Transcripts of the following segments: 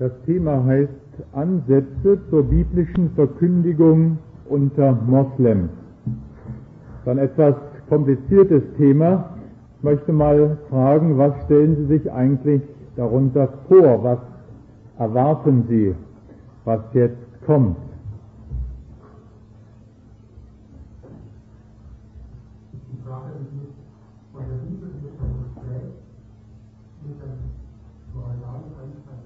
Das Thema heißt Ansätze zur biblischen Verkündigung unter Moslems. Dann etwas kompliziertes Thema. Ich möchte mal fragen, was stellen Sie sich eigentlich darunter vor? Was erwarten Sie, was jetzt kommt? Die Frage ist nicht von der Bibel mit einem Gespräch, mit einem moralen Einstein.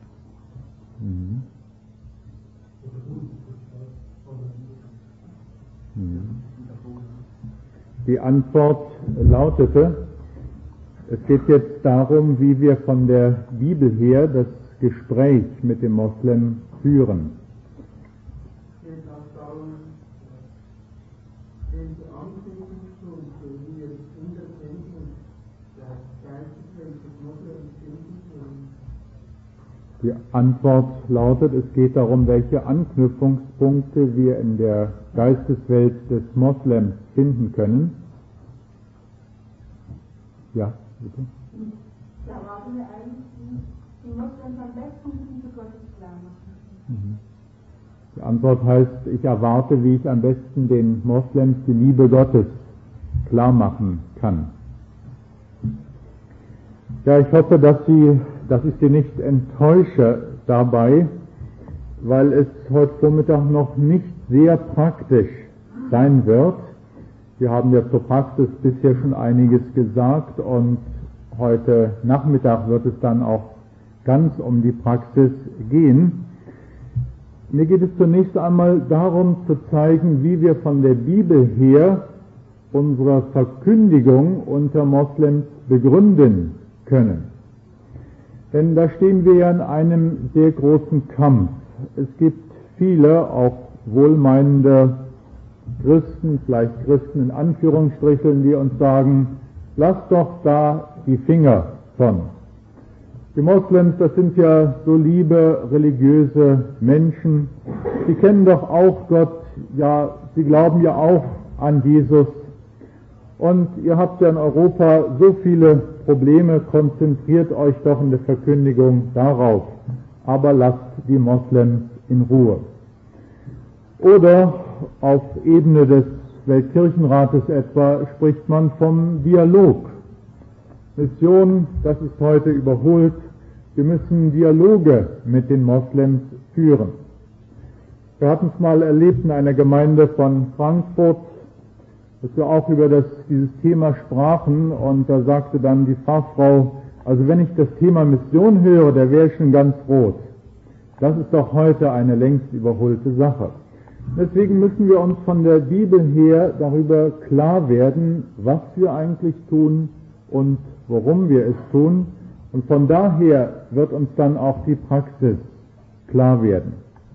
Die Antwort lautete, es geht jetzt darum, wie wir von der Bibel her das Gespräch mit dem Moslem führen. Es geht auch darum, welche Anknüpfungspunkte wir in der Kenntnis der Geisteswelt des Moslems finden können. Die Antwort lautet, es geht darum, welche Anknüpfungspunkte wir in der Geisteswelt des Moslems finden können. Ja, bitte. Da erwarten wir eigentlich die Moslems am besten die Liebe Gottes klar machen. Die Antwort heißt, ich erwarte, wie ich am besten den Moslems die Liebe Gottes klar machen kann. Ja, ich hoffe, dass ich Sie nicht enttäusche dabei, weil es heute Vormittag noch nicht sehr praktisch sein wird. Wir haben ja zur Praxis bisher schon einiges gesagt und heute Nachmittag wird es dann auch ganz um die Praxis gehen. Mir geht es zunächst einmal darum zu zeigen, wie wir von der Bibel her unsere Verkündigung unter Moslems begründen können. Denn da stehen wir ja in einem sehr großen Kampf. Es gibt viele, auch wohlmeinende Christen, vielleicht Christen in Anführungsstrichen, die uns sagen, lasst doch da die Finger von. Die Moslems, das sind ja so liebe, religiöse Menschen, die kennen doch auch Gott, ja, sie glauben ja auch an Jesus. Und ihr habt ja in Europa so viele Probleme, konzentriert euch doch in der Verkündigung darauf, aber lasst die Moslems in Ruhe. Oder auf Ebene des Weltkirchenrates etwa spricht man vom Dialog. Mission, das ist heute überholt. Wir müssen Dialoge mit den Moslems führen. Wir hatten es mal erlebt in einer Gemeinde von Frankfurt, dass wir auch über dieses Thema sprachen und da sagte dann die Pfarrfrau, also wenn ich das Thema Mission höre, da wäre ich schon ganz rot. Das ist doch heute eine längst überholte Sache. Deswegen müssen wir uns von der Bibel her darüber klar werden, was wir eigentlich tun und warum wir es tun. Und von daher wird uns dann auch die Praxis klar werden.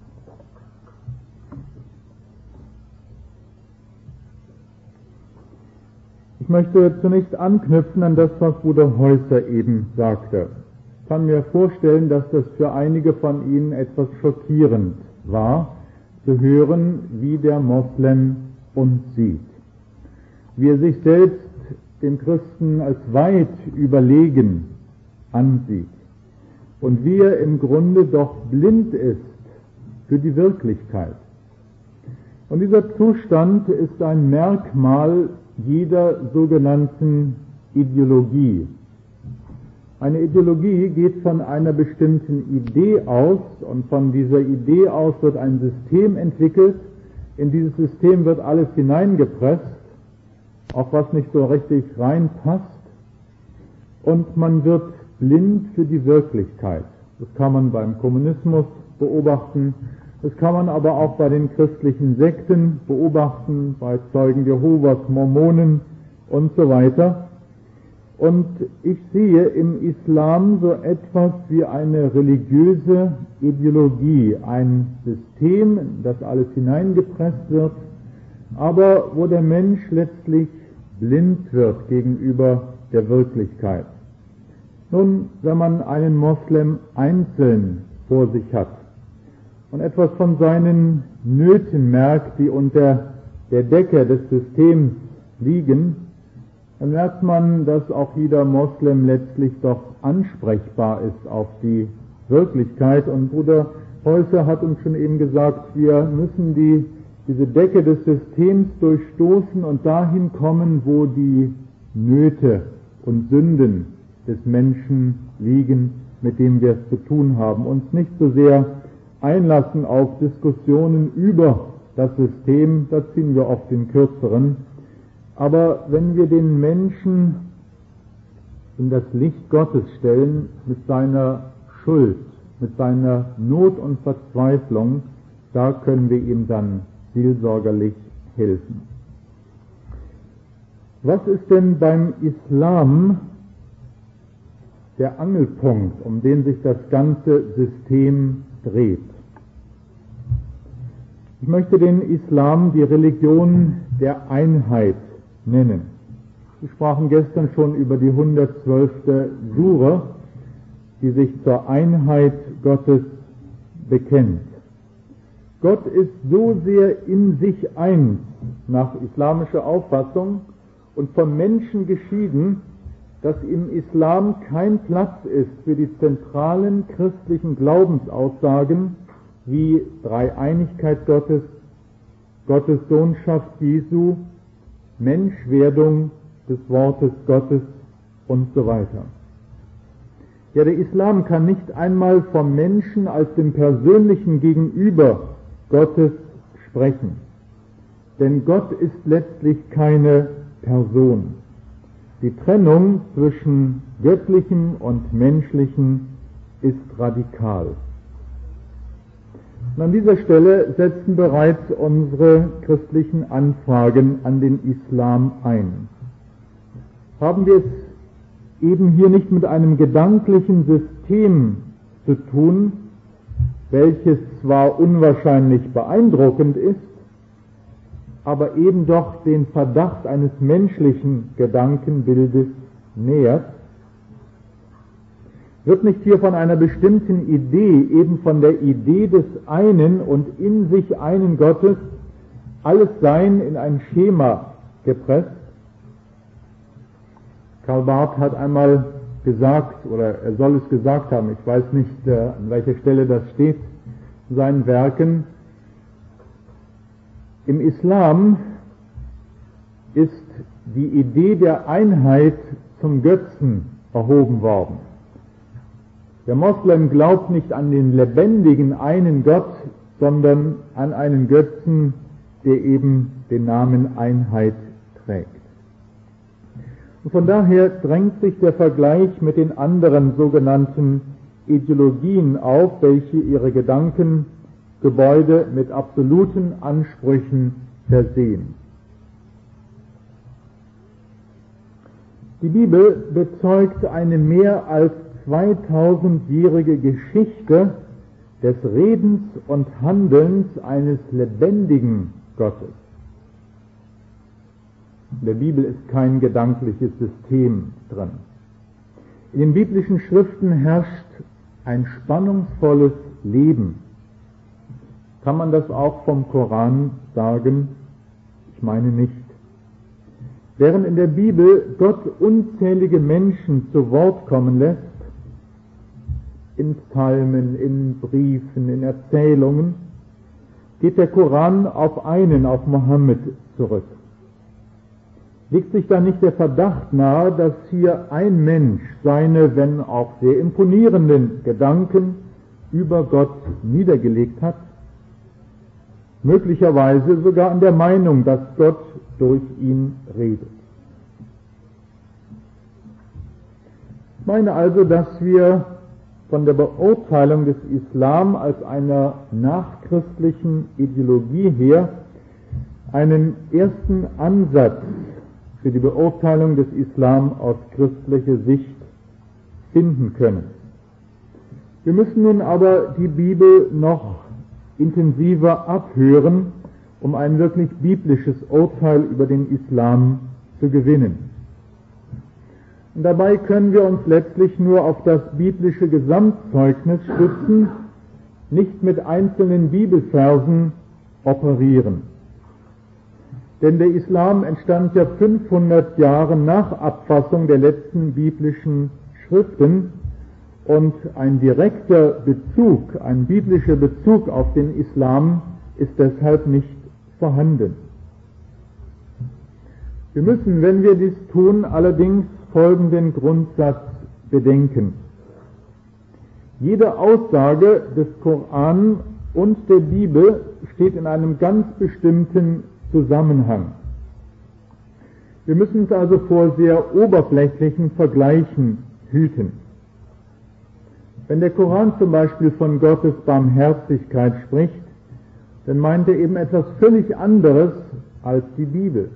Ich möchte zunächst anknüpfen an das, was Bruder Häuser eben sagte. Ich kann mir vorstellen, dass das für einige von Ihnen etwas schockierend war, zu hören, wie der Moslem uns sieht. Wie er sich selbst dem Christen als weit überlegen ansieht und wie er im Grunde doch blind ist für die Wirklichkeit. Und dieser Zustand ist ein Merkmal jeder sogenannten Ideologie. Eine Ideologie geht von einer bestimmten Idee aus und von dieser Idee aus wird ein System entwickelt. In dieses System wird alles hineingepresst, auch was nicht so richtig reinpasst, und man wird blind für die Wirklichkeit. Das kann man beim Kommunismus beobachten, das kann man aber auch bei den christlichen Sekten beobachten, bei Zeugen Jehovas, Mormonen und so weiter. Und ich sehe im Islam so etwas wie eine religiöse Ideologie, ein System, in das alles hineingepresst wird, aber wo der Mensch letztlich blind wird gegenüber der Wirklichkeit. Nun, wenn man einen Moslem einzeln vor sich hat und etwas von seinen Nöten merkt, die unter der Decke des Systems liegen, dann merkt man, dass auch jeder Moslem letztlich doch ansprechbar ist auf die Wirklichkeit. Und Bruder Häuser hat uns schon eben gesagt, wir müssen diese Decke des Systems durchstoßen und dahin kommen, wo die Nöte und Sünden des Menschen liegen, mit dem wir es zu tun haben. Uns nicht so sehr einlassen auf Diskussionen über das System, da ziehen wir oft den kürzeren. Aber wenn wir den Menschen in das Licht Gottes stellen, mit seiner Schuld, mit seiner Not und Verzweiflung, da können wir ihm dann seelsorgerlich helfen. Was ist denn beim Islam der Angelpunkt, um den sich das ganze System dreht? Ich möchte den Islam die Religion der Einheit nennen. Wir sprachen gestern schon über die 112. Sure, die sich zur Einheit Gottes bekennt. Gott ist so sehr in sich eins, nach islamischer Auffassung, und vom Menschen geschieden, dass im Islam kein Platz ist für die zentralen christlichen Glaubensaussagen wie Dreieinigkeit Gottes, Gottes Sohnschaft Jesu, Menschwerdung des Wortes Gottes und so weiter. Ja, der Islam kann nicht einmal vom Menschen als dem persönlichen Gegenüber Gottes sprechen. Denn Gott ist letztlich keine Person. Die Trennung zwischen Göttlichem und Menschlichem ist radikal. Und an dieser Stelle setzen bereits unsere christlichen Anfragen an den Islam ein. Haben wir es eben hier nicht mit einem gedanklichen System zu tun, welches zwar unwahrscheinlich beeindruckend ist, aber eben doch den Verdacht eines menschlichen Gedankenbildes nähert? Wird nicht hier von einer bestimmten Idee, eben von der Idee des einen und in sich einen Gottes, alles Sein in ein Schema gepresst? Karl Barth hat einmal gesagt, oder er soll es gesagt haben, ich weiß nicht, an welcher Stelle das steht, in seinen Werken: Im Islam ist die Idee der Einheit zum Götzen erhoben worden. Der Moslem glaubt nicht an den lebendigen einen Gott, sondern an einen Götzen, der eben den Namen Einheit trägt. Und von daher drängt sich der Vergleich mit den anderen sogenannten Ideologien auf, welche ihre Gedankengebäude mit absoluten Ansprüchen versehen. Die Bibel bezeugt eine mehr als 2000-jährige Geschichte des Redens und Handelns eines lebendigen Gottes. In der Bibel ist kein gedankliches System drin. In den biblischen Schriften herrscht ein spannungsvolles Leben. Kann man das auch vom Koran sagen? Ich meine nicht. Während in der Bibel Gott unzählige Menschen zu Wort kommen lässt, in Psalmen, in Briefen, in Erzählungen, geht der Koran auf einen, auf Mohammed, zurück. Liegt sich da nicht der Verdacht nahe, dass hier ein Mensch seine, wenn auch sehr imponierenden Gedanken über Gott niedergelegt hat? Möglicherweise sogar an der Meinung, dass Gott durch ihn redet. Ich meine also, dass wir von der Beurteilung des Islam als einer nachchristlichen Ideologie her einen ersten Ansatz für die Beurteilung des Islam aus christlicher Sicht finden können. Wir müssen nun aber die Bibel noch intensiver abhören, um ein wirklich biblisches Urteil über den Islam zu gewinnen. Und dabei können wir uns letztlich nur auf das biblische Gesamtzeugnis stützen, nicht mit einzelnen Bibelversen operieren. Denn der Islam entstand ja 500 Jahre nach Abfassung der letzten biblischen Schriften und ein direkter Bezug, ein biblischer Bezug auf den Islam ist deshalb nicht vorhanden. Wir müssen, wenn wir dies tun, allerdings folgenden Grundsatz bedenken. Jede Aussage des Koran und der Bibel steht in einem ganz bestimmten Zusammenhang. Wir müssen uns also vor sehr oberflächlichen Vergleichen hüten. Wenn der Koran zum Beispiel von Gottes Barmherzigkeit spricht, dann meint er eben etwas völlig anderes als die Bibel.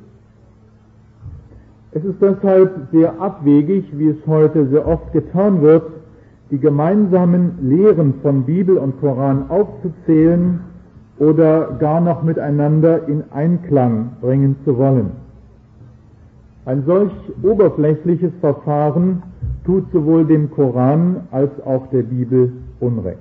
Es ist deshalb sehr abwegig, wie es heute sehr oft getan wird, die gemeinsamen Lehren von Bibel und Koran aufzuzählen oder gar noch miteinander in Einklang bringen zu wollen. Ein solch oberflächliches Verfahren tut sowohl dem Koran als auch der Bibel Unrecht.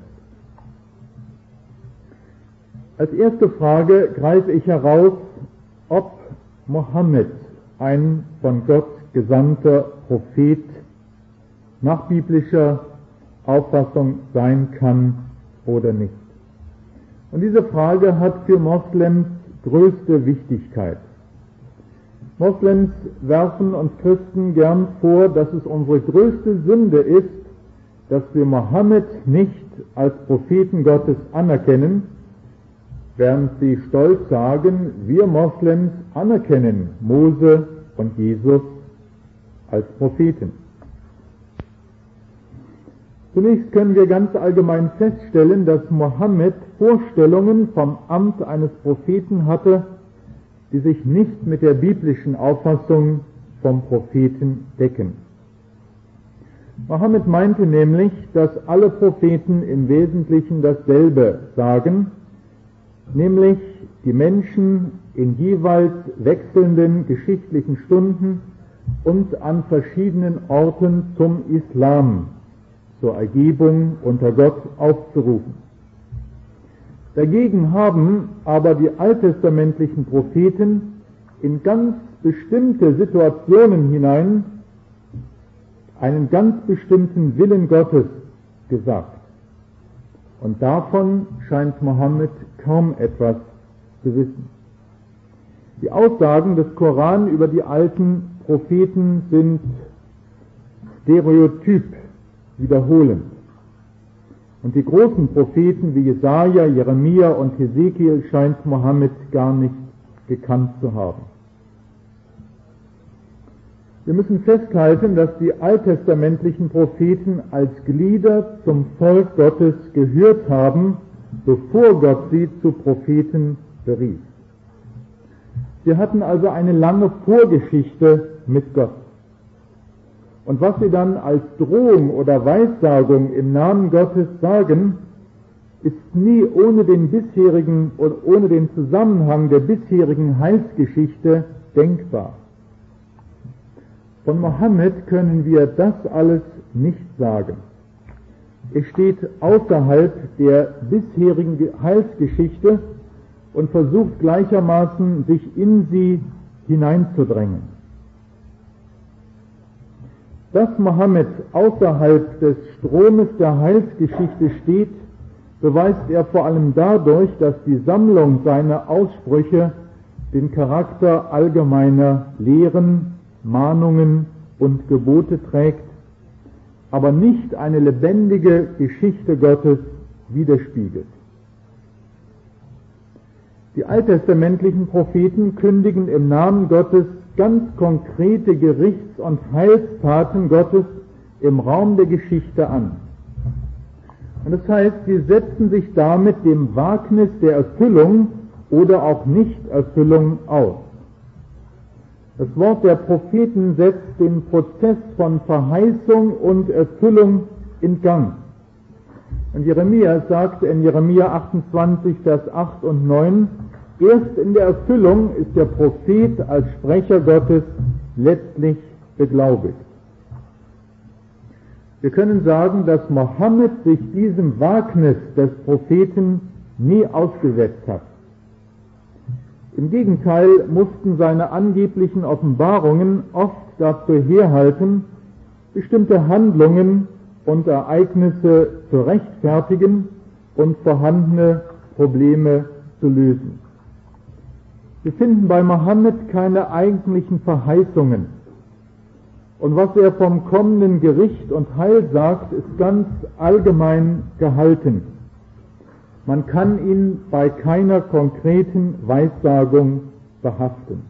Als erste Frage greife ich heraus, ob Mohammed ein von Gott gesandter Prophet nach biblischer Auffassung sein kann oder nicht. Und diese Frage hat für Moslems größte Wichtigkeit. Moslems werfen uns Christen gern vor, dass es unsere größte Sünde ist, dass wir Mohammed nicht als Propheten Gottes anerkennen, während sie stolz sagen, wir Moslems anerkennen Mose und Jesus als Propheten. Zunächst können wir ganz allgemein feststellen, dass Mohammed Vorstellungen vom Amt eines Propheten hatte, die sich nicht mit der biblischen Auffassung vom Propheten decken. Mohammed meinte nämlich, dass alle Propheten im Wesentlichen dasselbe sagen, nämlich die Menschen in jeweils wechselnden geschichtlichen Stunden und an verschiedenen Orten zum Islam, zur Ergebung unter Gott aufzurufen. Dagegen haben aber die alttestamentlichen Propheten in ganz bestimmte Situationen hinein einen ganz bestimmten Willen Gottes gesagt. Und davon scheint Mohammed kaum etwas zu wissen. Die Aussagen des Koran über die alten Propheten sind stereotyp, wiederholend. Und die großen Propheten wie Jesaja, Jeremia und Hesekiel scheint Mohammed gar nicht gekannt zu haben. Wir müssen festhalten, dass die alttestamentlichen Propheten als Glieder zum Volk Gottes gehört haben, bevor Gott sie zu Propheten berief. Sie hatten also eine lange Vorgeschichte mit Gott. Und was sie dann als Drohung oder Weissagung im Namen Gottes sagen, ist nie ohne den Zusammenhang der bisherigen Heilsgeschichte denkbar. Von Mohammed können wir das alles nicht sagen. Er steht außerhalb der bisherigen Heilsgeschichte und versucht gleichermaßen, sich in sie hineinzudrängen. Dass Mohammed außerhalb des Stromes der Heilsgeschichte steht, beweist er vor allem dadurch, dass die Sammlung seiner Aussprüche den Charakter allgemeiner Lehren, Mahnungen und Gebote trägt, aber nicht eine lebendige Geschichte Gottes widerspiegelt. Die alttestamentlichen Propheten kündigen im Namen Gottes ganz konkrete Gerichts- und Heilstaten Gottes im Raum der Geschichte an. Und das heißt, sie setzen sich damit dem Wagnis der Erfüllung oder auch Nichterfüllung aus. Das Wort der Propheten setzt den Prozess von Verheißung und Erfüllung in Gang. Und Jeremia sagt in Jeremia 28, Vers 8 und 9, erst in der Erfüllung ist der Prophet als Sprecher Gottes letztlich beglaubigt. Wir können sagen, dass Mohammed sich diesem Wagnis des Propheten nie ausgesetzt hat. Im Gegenteil mussten seine angeblichen Offenbarungen oft dazu herhalten, bestimmte Handlungen und Ereignisse zu rechtfertigen und vorhandene Probleme zu lösen. Wir finden bei Mohammed keine eigentlichen Verheißungen. Und was er vom kommenden Gericht und Heil sagt, ist ganz allgemein gehalten. Man kann ihn bei keiner konkreten Weissagung behaften.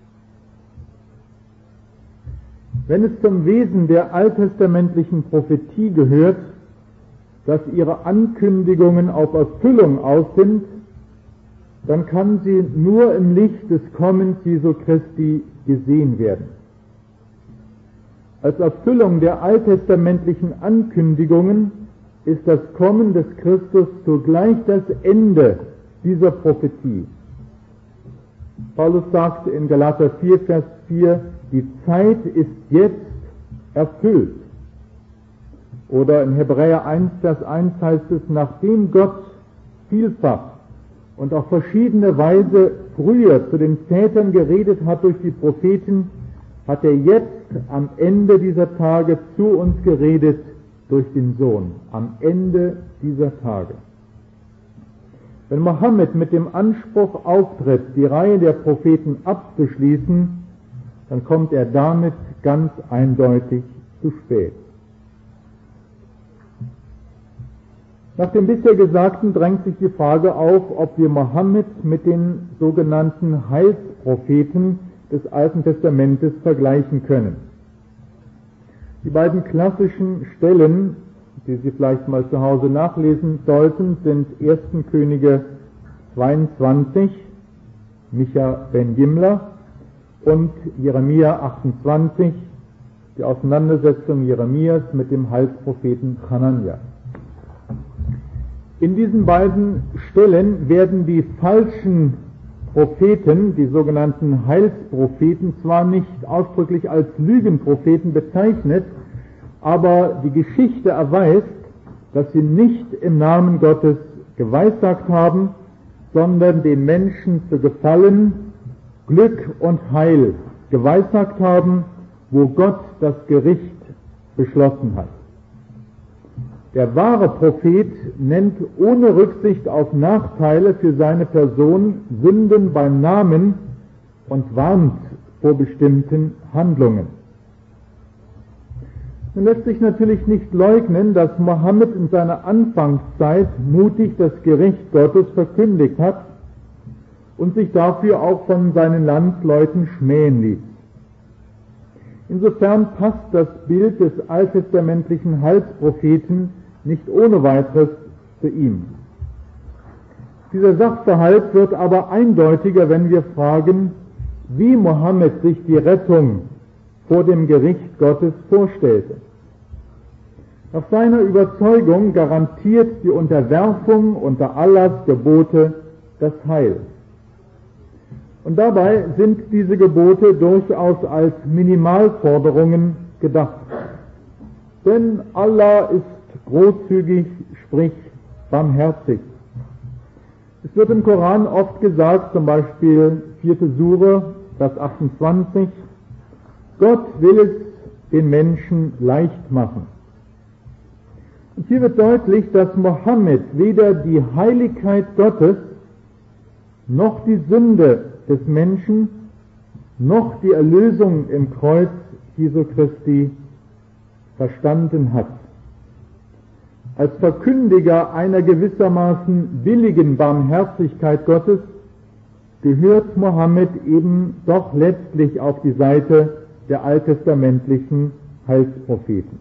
Wenn es zum Wesen der alttestamentlichen Prophetie gehört, dass ihre Ankündigungen auf Erfüllung aus sind, dann kann sie nur im Licht des Kommens Jesu Christi gesehen werden. Als Erfüllung der alttestamentlichen Ankündigungen ist das Kommen des Christus zugleich das Ende dieser Prophetie. Paulus sagt in Galater 4, Vers 4, die Zeit ist jetzt erfüllt. Oder in Hebräer 1, Vers 1 heißt es, nachdem Gott vielfach und auf verschiedene Weise früher zu den Vätern geredet hat durch die Propheten, hat er jetzt am Ende dieser Tage zu uns geredet durch den Sohn. Am Ende dieser Tage. Wenn Mohammed mit dem Anspruch auftritt, die Reihe der Propheten abzuschließen, dann kommt er damit ganz eindeutig zu spät. Nach dem bisher Gesagten drängt sich die Frage auf, ob wir Mohammed mit den sogenannten Heilspropheten des Alten Testamentes vergleichen können. Die beiden klassischen Stellen, die Sie vielleicht mal zu Hause nachlesen sollten, sind 1. Könige 22, Micha ben Jimla, und Jeremia 28, die Auseinandersetzung Jeremias mit dem Heilspropheten Hanania. In diesen beiden Stellen werden die falschen Propheten, die sogenannten Heilspropheten, zwar nicht ausdrücklich als Lügenpropheten bezeichnet, aber die Geschichte erweist, dass sie nicht im Namen Gottes geweissagt haben, sondern den Menschen zu Gefallen, Glück und Heil geweissagt haben, wo Gott das Gericht beschlossen hat. Der wahre Prophet nennt ohne Rücksicht auf Nachteile für seine Person Sünden beim Namen und warnt vor bestimmten Handlungen. Nun lässt sich natürlich nicht leugnen, dass Mohammed in seiner Anfangszeit mutig das Gericht Gottes verkündigt hat und sich dafür auch von seinen Landsleuten schmähen ließ. Insofern passt das Bild des alttestamentlichen Heilspropheten nicht ohne weiteres zu ihm. Dieser Sachverhalt wird aber eindeutiger, wenn wir fragen, wie Mohammed sich die Rettung vor dem Gericht Gottes vorstellte. Nach seiner Überzeugung garantiert die Unterwerfung unter Allahs Gebote das Heil. Und dabei sind diese Gebote durchaus als Minimalforderungen gedacht. Denn Allah ist großzügig, sprich barmherzig. Es wird im Koran oft gesagt, zum Beispiel 4. Sure, Vers 28, Gott will es den Menschen leicht machen. Und hier wird deutlich, dass Mohammed weder die Heiligkeit Gottes, noch die Sünde des Menschen, noch die Erlösung im Kreuz Jesu Christi verstanden hat. Als Verkündiger einer gewissermaßen billigen Barmherzigkeit Gottes gehört Mohammed eben doch letztlich auf die Seite der alttestamentlichen Heilspropheten.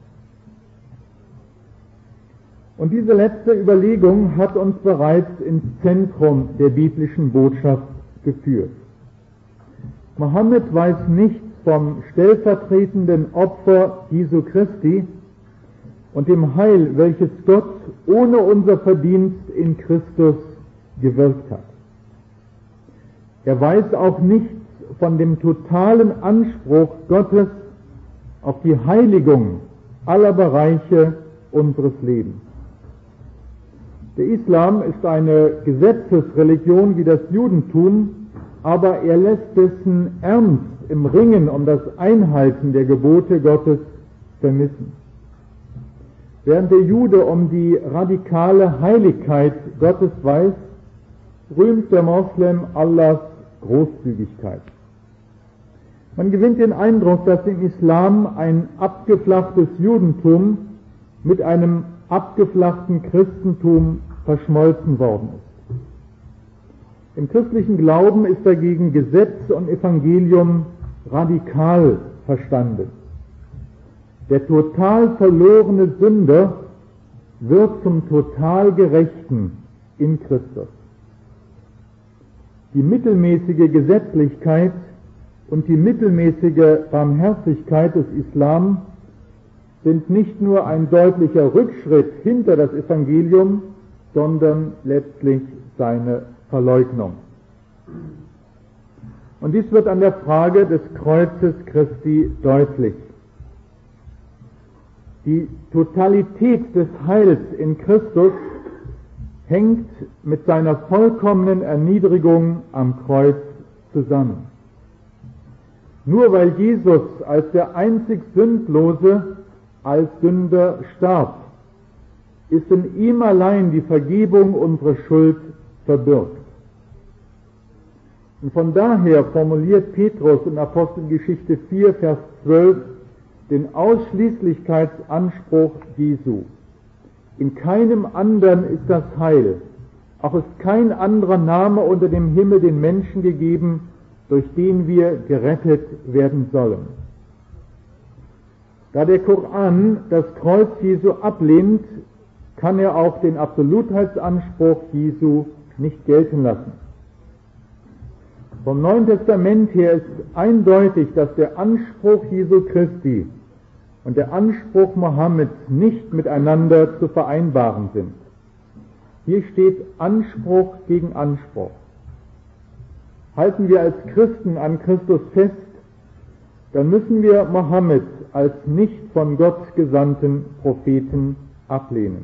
Und diese letzte Überlegung hat uns bereits ins Zentrum der biblischen Botschaft geführt. Mohammed weiß nichts vom stellvertretenden Opfer Jesu Christi und dem Heil, welches Gott ohne unser Verdienst in Christus gewirkt hat. Er weiß auch nichts von dem totalen Anspruch Gottes auf die Heiligung aller Bereiche unseres Lebens. Der Islam ist eine Gesetzesreligion wie das Judentum, aber er lässt dessen Ernst im Ringen um das Einhalten der Gebote Gottes vermissen. Während der Jude um die radikale Heiligkeit Gottes weiß, rühmt der Moslem Allahs Großzügigkeit. Man gewinnt den Eindruck, dass im Islam ein abgeflachtes Judentum mit einem abgeflachten Christentum verschmolzen worden ist. Im christlichen Glauben ist dagegen Gesetz und Evangelium radikal verstanden. Der total verlorene Sünder wird zum total Gerechten in Christus. Die mittelmäßige Gesetzlichkeit und die mittelmäßige Barmherzigkeit des Islam sind nicht nur ein deutlicher Rückschritt hinter das Evangelium, sondern letztlich seine Verleugnung. Und dies wird an der Frage des Kreuzes Christi deutlich. Die Totalität des Heils in Christus hängt mit seiner vollkommenen Erniedrigung am Kreuz zusammen. Nur weil Jesus als der einzig Sündlose als Sünder starb, ist in ihm allein die Vergebung unserer Schuld verbirgt. Und von daher formuliert Petrus in Apostelgeschichte 4, Vers 12 den Ausschließlichkeitsanspruch Jesu. In keinem anderen ist das Heil, auch ist kein anderer Name unter dem Himmel den Menschen gegeben, durch den wir gerettet werden sollen. Da der Koran das Kreuz Jesu ablehnt, kann er auch den Absolutheitsanspruch Jesu nicht gelten lassen. Vom Neuen Testament her ist eindeutig, dass der Anspruch Jesu Christi und der Anspruch Mohammeds nicht miteinander zu vereinbaren sind. Hier steht Anspruch gegen Anspruch. Halten wir als Christen an Christus fest, dann müssen wir Mohammed als nicht von Gott gesandten Propheten ablehnen.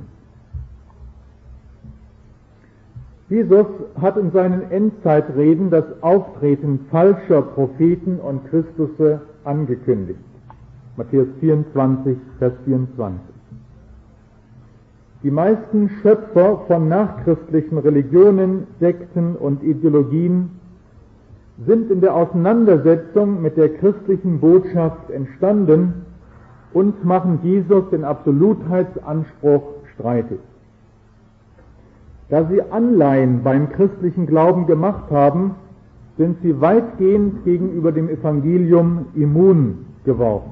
Jesus hat in seinen Endzeitreden das Auftreten falscher Propheten und Christusse angekündigt. Matthäus 24, Vers 24. Die meisten Schöpfer von nachchristlichen Religionen, Sekten und Ideologien sind in der Auseinandersetzung mit der christlichen Botschaft entstanden und machen Jesus den Absolutheitsanspruch streitig. Da sie Anleihen beim christlichen Glauben gemacht haben, sind sie weitgehend gegenüber dem Evangelium immun geworden.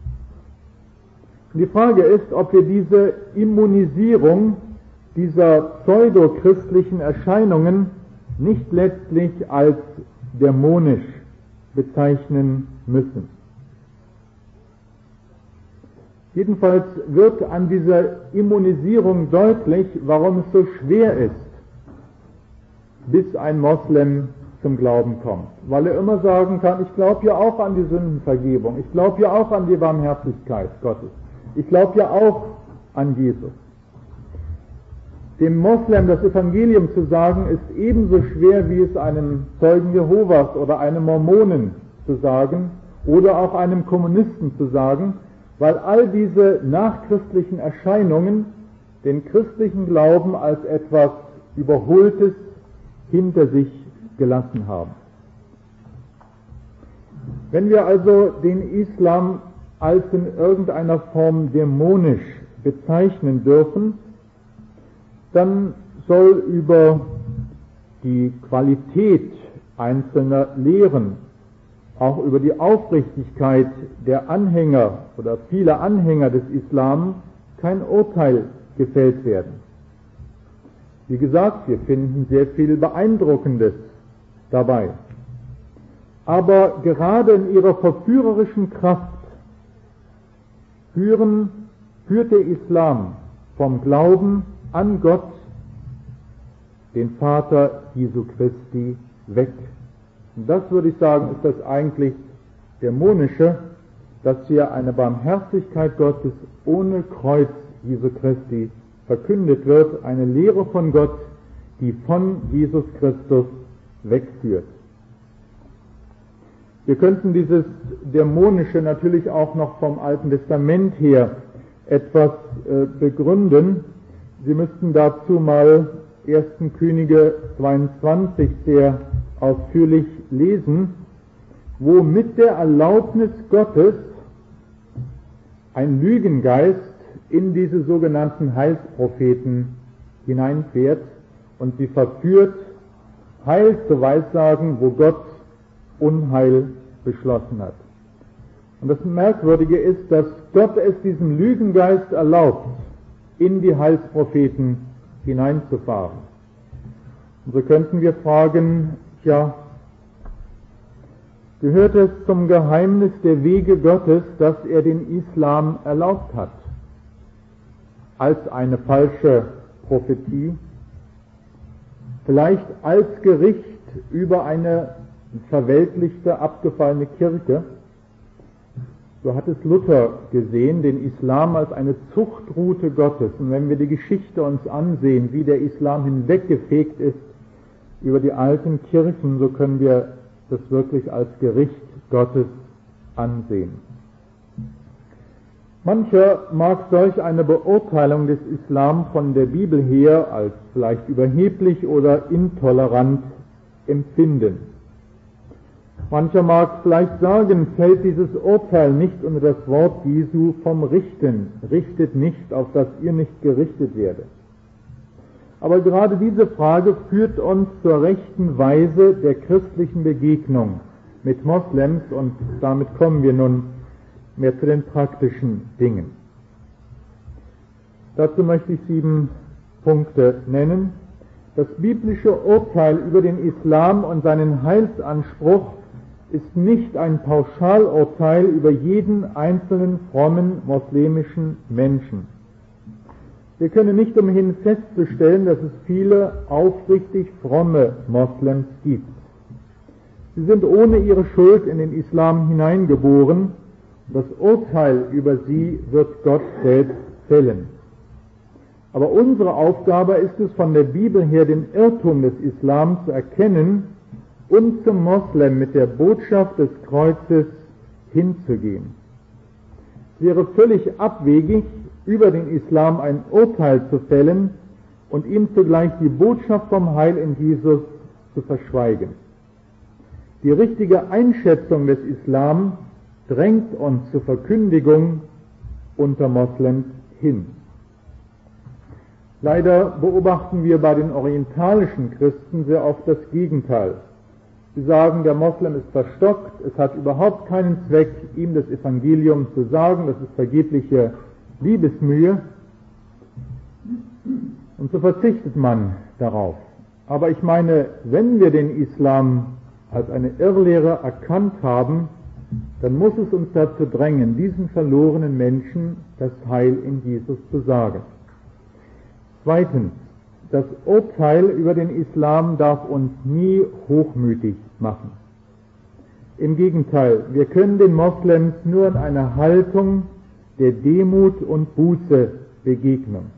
Die Frage ist, ob wir diese Immunisierung dieser pseudochristlichen Erscheinungen nicht letztlich als dämonisch bezeichnen müssen. Jedenfalls wird an dieser Immunisierung deutlich, warum es so schwer ist, bis ein Moslem zum Glauben kommt. Weil er immer sagen kann, ich glaube ja auch an die Sündenvergebung, ich glaube ja auch an die Barmherzigkeit Gottes, ich glaube ja auch an Jesus. Dem Moslem das Evangelium zu sagen, ist ebenso schwer, wie es einem Zeugen Jehovas oder einem Mormonen zu sagen oder auch einem Kommunisten zu sagen, weil all diese nachchristlichen Erscheinungen den christlichen Glauben als etwas Überholtes hinter sich gelassen haben. Wenn wir also den Islam als in irgendeiner Form dämonisch bezeichnen dürfen, dann soll über die Qualität einzelner Lehren, auch über die Aufrichtigkeit der Anhänger oder vieler Anhänger des Islam kein Urteil gefällt werden. Wie gesagt, wir finden sehr viel Beeindruckendes dabei. Aber gerade in ihrer verführerischen Kraft führt der Islam vom Glauben an Gott, den Vater Jesu Christi, weg. Und das, würde ich sagen, ist das eigentlich Dämonische, dass hier eine Barmherzigkeit Gottes ohne Kreuz Jesu Christi verkündet wird, eine Lehre von Gott, die von Jesus Christus wegführt. Wir könnten dieses Dämonische natürlich auch noch vom Alten Testament her etwas begründen. Sie müssten dazu mal 1. Könige 22 sehr ausführlich lesen, wo mit der Erlaubnis Gottes ein Lügengeist in diese sogenannten Heilspropheten hineinfährt und sie verführt, Heil zu weissagen, wo Gott Unheil beschlossen hat. Und das Merkwürdige ist, dass Gott es diesem Lügengeist erlaubt, in die Heilspropheten hineinzufahren. Und so könnten wir fragen, gehört es zum Geheimnis der Wege Gottes, dass er den Islam erlaubt hat, als eine falsche Prophetie, vielleicht als Gericht über eine verweltlichte, abgefallene Kirche? So hat es Luther gesehen, den Islam als eine Zuchtroute Gottes. Und wenn wir die Geschichte uns ansehen, wie der Islam hinweggefegt ist über die alten Kirchen, so können wir das wirklich als Gericht Gottes ansehen. Mancher mag solch eine Beurteilung des Islam von der Bibel her als vielleicht überheblich oder intolerant empfinden. Mancher mag vielleicht sagen, fällt dieses Urteil nicht unter das Wort Jesu vom Richten, richtet nicht, auf dass ihr nicht gerichtet werdet. Aber gerade diese Frage führt uns zur rechten Weise der christlichen Begegnung mit Moslems und damit kommen wir nun mehr zu den praktischen Dingen. Dazu möchte ich 7 Punkte nennen. Das biblische Urteil über den Islam und seinen Heilsanspruch ist nicht ein Pauschalurteil über jeden einzelnen frommen muslimischen Menschen. Wir können nicht umhin festzustellen, dass es viele aufrichtig fromme Moslems gibt. Sie sind ohne ihre Schuld in den Islam hineingeboren. Das Urteil über sie wird Gott selbst fällen. Aber unsere Aufgabe ist es, von der Bibel her den Irrtum des Islam zu erkennen und zum Moslem mit der Botschaft des Kreuzes hinzugehen. Es wäre völlig abwegig, über den Islam ein Urteil zu fällen und ihm zugleich die Botschaft vom Heil in Jesus zu verschweigen. Die richtige Einschätzung des Islam drängt uns zur Verkündigung unter Moslems hin. Leider beobachten wir bei den orientalischen Christen sehr oft das Gegenteil. Sie sagen, der Moslem ist verstockt, es hat überhaupt keinen Zweck, ihm das Evangelium zu sagen, das ist vergebliche Liebesmühe, und so verzichtet man darauf. Aber ich meine, wenn wir den Islam als eine Irrlehre erkannt haben, dann muss es uns dazu drängen, diesen verlorenen Menschen das Heil in Jesus zu sagen. Zweitens, das Urteil über den Islam darf uns nie hochmütig machen. Im Gegenteil, wir können den Moslems nur in einer Haltung der Demut und Buße begegnen.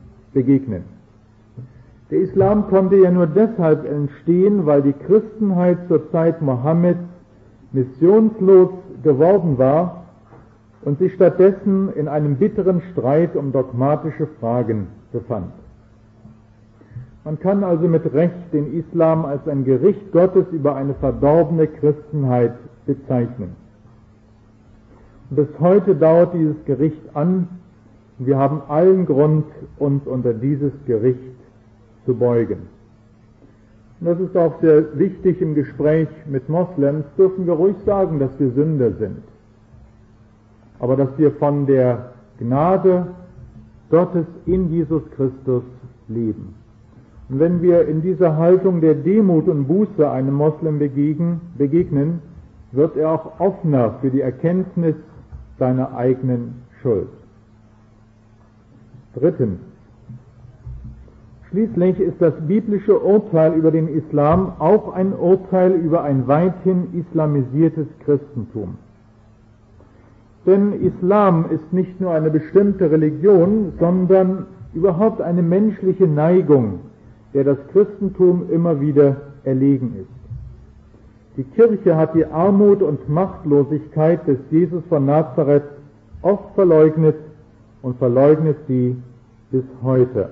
Der Islam konnte ja nur deshalb entstehen, weil die Christenheit zur Zeit Mohammeds missionslos geworden war und sich stattdessen in einem bitteren Streit um dogmatische Fragen befand. Man kann also mit Recht den Islam als ein Gericht Gottes über eine verdorbene Christenheit bezeichnen. Und bis heute dauert dieses Gericht an und wir haben allen Grund, uns unter dieses Gericht zu beugen. Und das ist auch sehr wichtig im Gespräch mit Moslems, dürfen wir ruhig sagen, dass wir Sünder sind. Aber dass wir von der Gnade Gottes in Jesus Christus leben. Und wenn wir in dieser Haltung der Demut und Buße einem Moslem begegnen, wird er auch offener für die Erkenntnis seiner eigenen Schuld. Drittens. Schließlich ist das biblische Urteil über den Islam auch ein Urteil über ein weithin islamisiertes Christentum. Denn Islam ist nicht nur eine bestimmte Religion, sondern überhaupt eine menschliche Neigung, der das Christentum immer wieder erlegen ist. Die Kirche hat die Armut und Machtlosigkeit des Jesus von Nazareth oft verleugnet und verleugnet sie bis heute.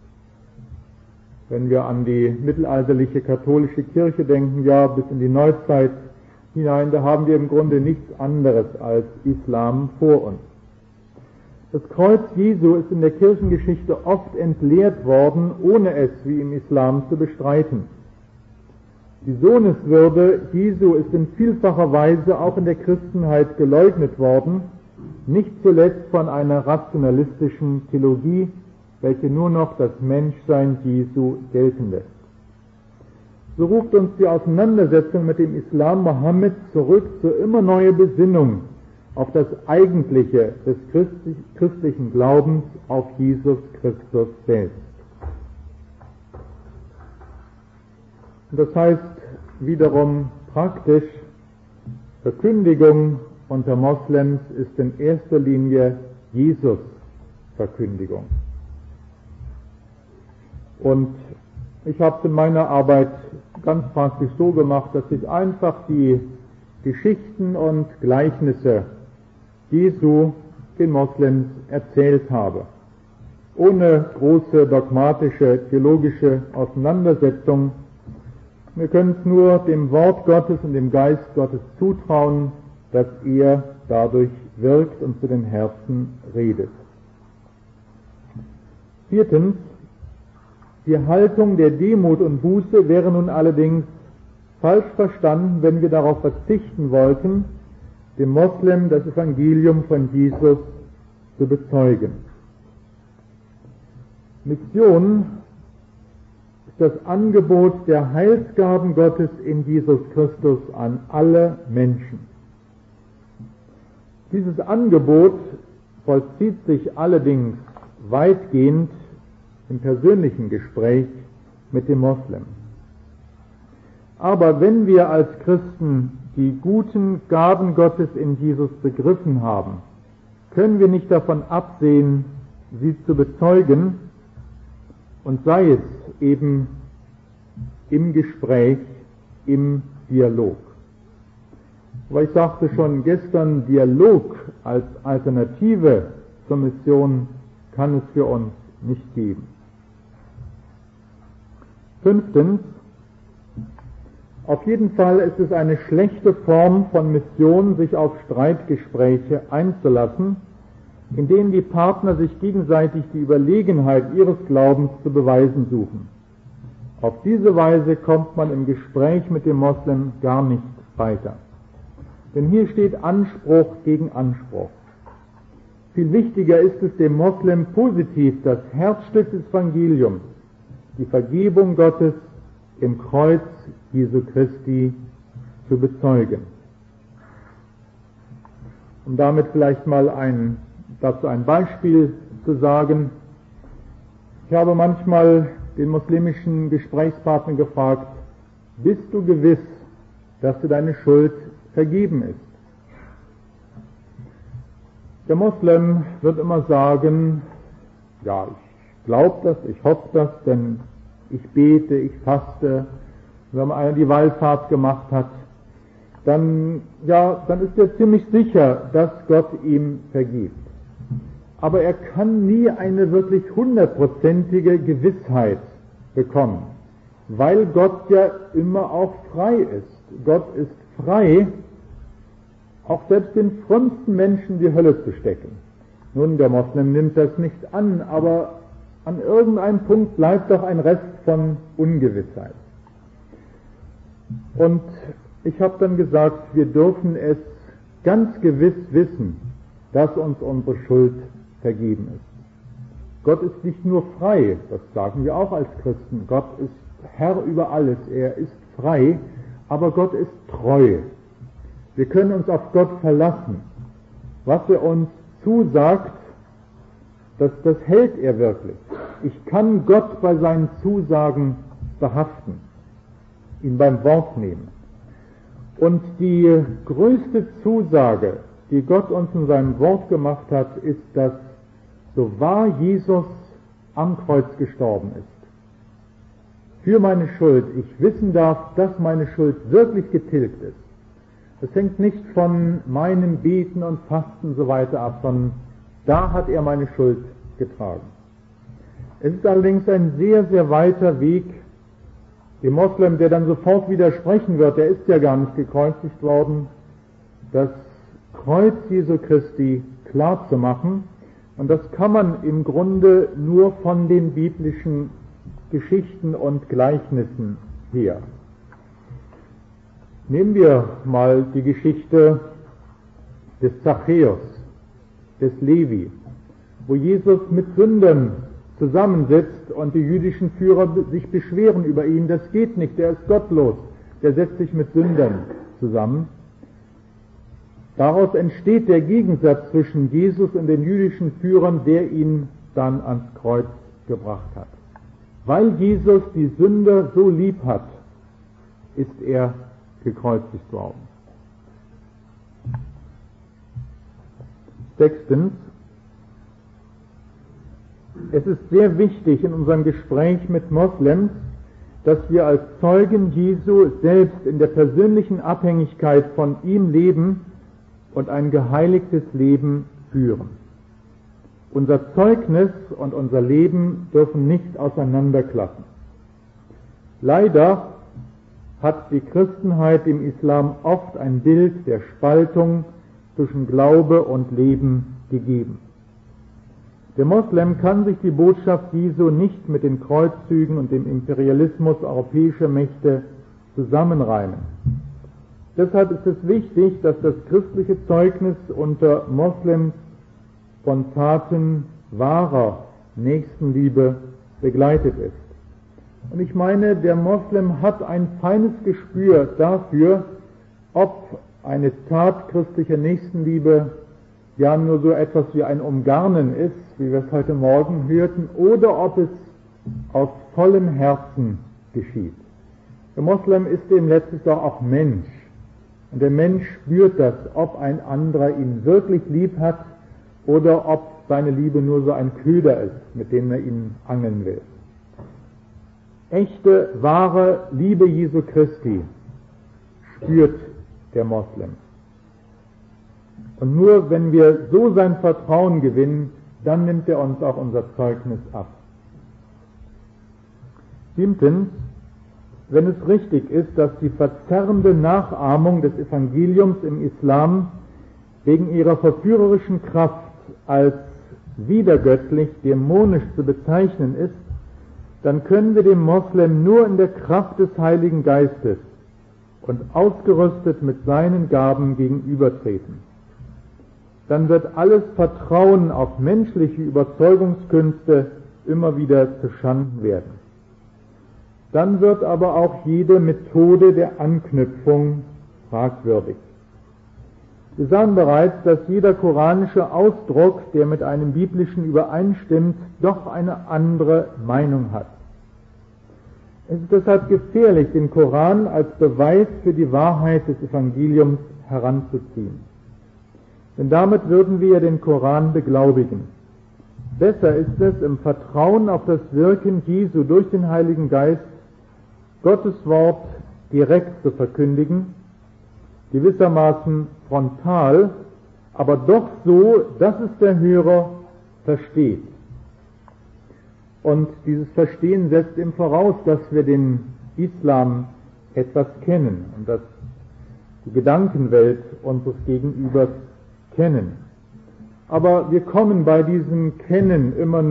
Wenn wir an die mittelalterliche katholische Kirche denken, ja, bis in die Neuzeit hinein, da haben wir im Grunde nichts anderes als Islam vor uns. Das Kreuz Jesu ist in der Kirchengeschichte oft entleert worden, ohne es wie im Islam zu bestreiten. Die Sohneswürde Jesu ist in vielfacher Weise auch in der Christenheit geleugnet worden, nicht zuletzt von einer rationalistischen Theologie, welche nur noch das Menschsein Jesu gelten lässt. So ruft uns die Auseinandersetzung mit dem Islam Mohammeds zurück zur immer neuen Besinnung auf das Eigentliche des christlichen Glaubens auf Jesus Christus selbst. Und das heißt wiederum praktisch, Verkündigung unter Moslems ist in erster Linie Jesus-Verkündigung. Und ich habe es in meiner Arbeit ganz praktisch so gemacht, dass ich einfach die Geschichten und Gleichnisse Jesu den Moslems erzählt habe. Ohne große dogmatische, theologische Auseinandersetzung. Wir können es nur dem Wort Gottes und dem Geist Gottes zutrauen, dass er dadurch wirkt und zu den Herzen redet. Viertens, die Haltung der Demut und Buße wäre nun allerdings falsch verstanden, wenn wir darauf verzichten wollten, dem Moslem das Evangelium von Jesus zu bezeugen. Mission ist das Angebot der Heilsgaben Gottes in Jesus Christus an alle Menschen. Dieses Angebot vollzieht sich allerdings weitgehend im persönlichen Gespräch mit dem Moslem. Aber wenn wir als Christen die guten Gaben Gottes in Jesus begriffen haben, können wir nicht davon absehen, sie zu bezeugen, und sei es eben im Gespräch, im Dialog. Aber ich sagte schon gestern, Dialog als Alternative zur Mission kann es für uns nicht geben. Fünftens, auf jeden Fall ist es eine schlechte Form von Mission, sich auf Streitgespräche einzulassen, in denen die Partner sich gegenseitig die Überlegenheit ihres Glaubens zu beweisen suchen. Auf diese Weise kommt man im Gespräch mit dem Moslem gar nicht weiter. Denn hier steht Anspruch gegen Anspruch. Viel wichtiger ist es dem Moslem positiv das Herzstück des Evangeliums, die Vergebung Gottes im Kreuz Jesu Christi zu bezeugen. Um damit vielleicht mal dazu ein Beispiel zu sagen. Ich habe manchmal den muslimischen Gesprächspartner gefragt, bist du gewiss, dass dir deine Schuld vergeben ist? Der Moslem wird immer sagen, ja, ich glaube das, ich hoffe das, denn ich bete, ich faste. Wenn einer die Wallfahrt gemacht hat, dann ist er ziemlich sicher, dass Gott ihm vergibt. Aber er kann nie eine wirklich 100%ige Gewissheit bekommen, weil Gott ja immer auch frei ist. Gott ist frei, auch selbst den frömmsten Menschen die Hölle zu stecken. Nun, der Moslem nimmt das nicht an, aber an irgendeinem Punkt bleibt doch ein Rest von Ungewissheit. Und ich habe dann gesagt, wir dürfen es ganz gewiss wissen, dass uns unsere Schuld vergeben ist. Gott ist nicht nur frei, das sagen wir auch als Christen, Gott ist Herr über alles, er ist frei, aber Gott ist treu. Wir können uns auf Gott verlassen. Was er uns zusagt, das hält er wirklich. Ich kann Gott bei seinen Zusagen behaften, ihn beim Wort nehmen. Und die größte Zusage, die Gott uns in seinem Wort gemacht hat, ist, dass so wahr Jesus am Kreuz gestorben ist, für meine Schuld, ich wissen darf, dass meine Schuld wirklich getilgt ist. Das hängt nicht von meinem Beten und Fasten so weiter ab, sondern Da hat er meine Schuld getragen. Es ist allerdings ein sehr, sehr weiter Weg, dem Moslem, der dann sofort widersprechen wird, der ist ja gar nicht gekreuzigt worden, das Kreuz Jesu Christi klar zu machen. Und das kann man im Grunde nur von den biblischen Geschichten und Gleichnissen her. Nehmen wir mal die Geschichte des Zachäus, des Levi, wo Jesus mit Sündern zusammensitzt und die jüdischen Führer sich beschweren über ihn. Das geht nicht, der ist gottlos, der setzt sich mit Sündern zusammen. Daraus entsteht der Gegensatz zwischen Jesus und den jüdischen Führern, der ihn dann ans Kreuz gebracht hat. Weil Jesus die Sünder so lieb hat, ist er gekreuzigt worden. Sechstens, es ist sehr wichtig in unserem Gespräch mit Moslems, dass wir als Zeugen Jesu selbst in der persönlichen Abhängigkeit von ihm leben und ein geheiligtes Leben führen. Unser Zeugnis und unser Leben dürfen nicht auseinanderklaffen. Leider hat die Christenheit im Islam oft ein Bild der Spaltung zwischen Glaube und Leben gegeben. Der Moslem kann sich die Botschaft Jesu nicht mit den Kreuzzügen und dem Imperialismus europäischer Mächte zusammenreimen. Deshalb ist es wichtig, dass das christliche Zeugnis unter Moslems von Taten wahrer Nächstenliebe begleitet ist. Und ich meine, der Moslem hat ein feines Gespür dafür, ob eine Tat christlicher Nächstenliebe ja nur so etwas wie ein Umgarnen ist, wie wir es heute Morgen hörten, oder ob es aus vollem Herzen geschieht. Der Moslem ist eben letztlich doch auch Mensch. Und der Mensch spürt das, ob ein anderer ihn wirklich lieb hat oder ob seine Liebe nur so ein Köder ist, mit dem er ihn angeln will. Echte, wahre Liebe Jesu Christi spürt der Moslem. Und nur wenn wir so sein Vertrauen gewinnen, dann nimmt er uns auch unser Zeugnis ab. Siebtens, wenn es richtig ist, dass die verzerrende Nachahmung des Evangeliums im Islam wegen ihrer verführerischen Kraft als widergöttlich, dämonisch zu bezeichnen ist, dann können wir dem Moslem nur in der Kraft des Heiligen Geistes und ausgerüstet mit seinen Gaben gegenübertreten. Dann wird alles Vertrauen auf menschliche Überzeugungskünste immer wieder zuschanden werden. Dann wird aber auch jede Methode der Anknüpfung fragwürdig. Wir sahen bereits, dass jeder koranische Ausdruck, der mit einem biblischen übereinstimmt, doch eine andere Meinung hat. Es ist deshalb gefährlich, den Koran als Beweis für die Wahrheit des Evangeliums heranzuziehen. Denn damit würden wir den Koran beglaubigen. Besser ist es, im Vertrauen auf das Wirken Jesu durch den Heiligen Geist, Gottes Wort direkt zu verkündigen, gewissermaßen frontal, aber doch so, dass es der Hörer versteht. Und dieses Verstehen setzt ihm voraus, dass wir den Islam etwas kennen und dass die Gedankenwelt unseres Gegenübers kennen. Aber wir kommen bei diesem Kennen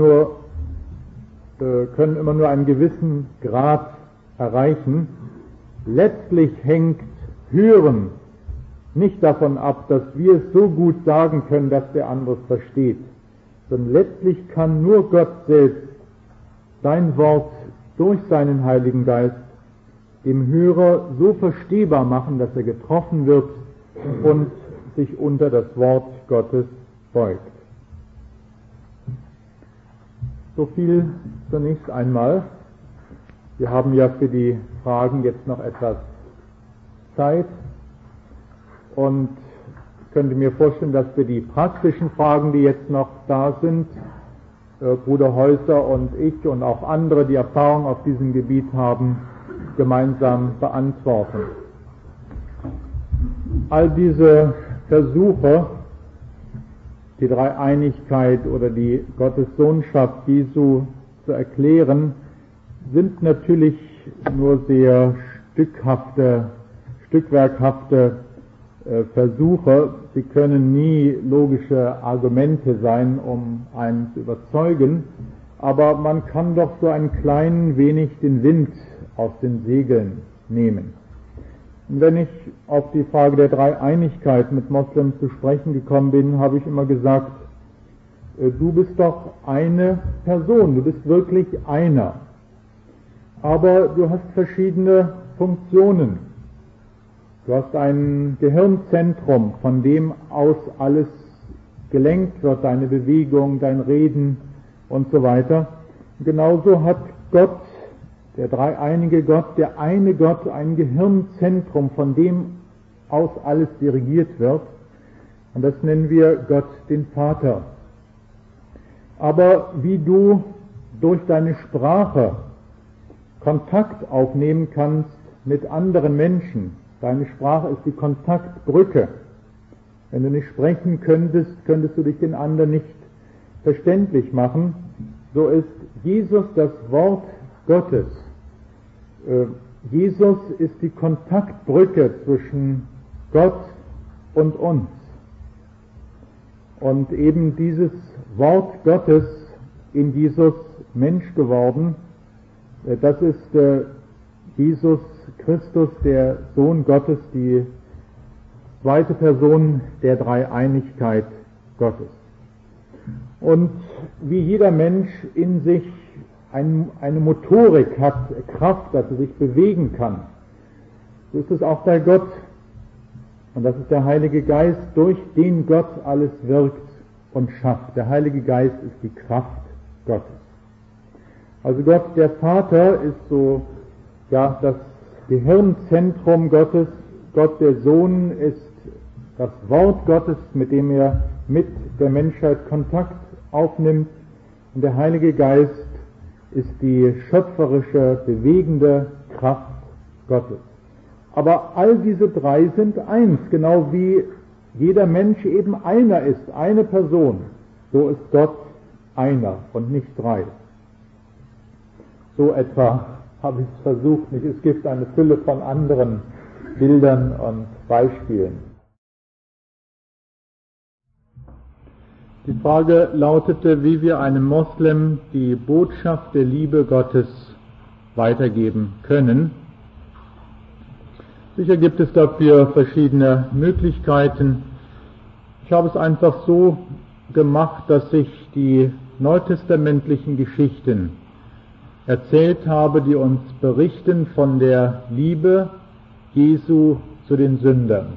können immer nur einen gewissen Grad erreichen. Letztlich hängt Hören nicht davon ab, dass wir es so gut sagen können, dass der andere es versteht, sondern letztlich kann nur Gott selbst sein Wort durch seinen Heiligen Geist dem Hörer so verstehbar machen, dass er getroffen wird und sich unter das Wort Gottes beugt. So viel zunächst einmal. Wir haben ja für die Fragen jetzt noch etwas Zeit und ich könnte mir vorstellen, dass wir die praktischen Fragen, die jetzt noch da sind, Bruder Häuser und ich und auch andere, die Erfahrung auf diesem Gebiet haben, gemeinsam beantworten. All diese Versuche, die Dreieinigkeit oder die Gottessohnschaft Jesu zu erklären, sind natürlich nur sehr stückwerkhafte Versuche. Sie können nie logische Argumente sein, um einen zu überzeugen, aber man kann doch so ein klein wenig den Wind aus den Segeln nehmen. Und wenn ich auf die Frage der Dreieinigkeit mit Moslems zu sprechen gekommen bin, habe ich immer gesagt, du bist doch eine Person, du bist wirklich einer. Aber du hast verschiedene Funktionen. Du hast ein Gehirnzentrum, von dem aus alles gelenkt wird, deine Bewegung, dein Reden und so weiter. Und genauso hat Gott, der dreieinige Gott, der eine Gott, ein Gehirnzentrum, von dem aus alles dirigiert wird. Und das nennen wir Gott den Vater. Aber wie du durch deine Sprache Kontakt aufnehmen kannst mit anderen Menschen, deine Sprache ist die Kontaktbrücke. Wenn du nicht sprechen könntest, könntest du dich den anderen nicht verständlich machen. So ist Jesus das Wort Gottes. Jesus ist die Kontaktbrücke zwischen Gott und uns. Und eben dieses Wort Gottes in Jesus Mensch geworden, das ist Jesus Christus, der Sohn Gottes, die zweite Person der Dreieinigkeit Gottes. Und wie jeder Mensch in sich eine Motorik hat, Kraft, dass er sich bewegen kann, so ist es auch bei Gott. Und das ist der Heilige Geist, durch den Gott alles wirkt und schafft. Der Heilige Geist ist die Kraft Gottes. Also Gott, der Vater, ist so, ja, das Gehirnzentrum Gottes. Gott, der Sohn, ist das Wort Gottes, mit dem er mit der Menschheit Kontakt aufnimmt. Und der Heilige Geist ist die schöpferische, bewegende Kraft Gottes. Aber all diese drei sind eins, genau wie jeder Mensch eben einer ist, eine Person. So ist Gott einer und nicht drei. So etwa habe ich es versucht, nicht? Es gibt eine Fülle von anderen Bildern und Beispielen. Die Frage lautete, wie wir einem Moslem die Botschaft der Liebe Gottes weitergeben können. Sicher gibt es dafür verschiedene Möglichkeiten. Ich habe es einfach so gemacht, dass ich die neutestamentlichen Geschichten erzählt habe, die uns berichten von der Liebe Jesu zu den Sündern.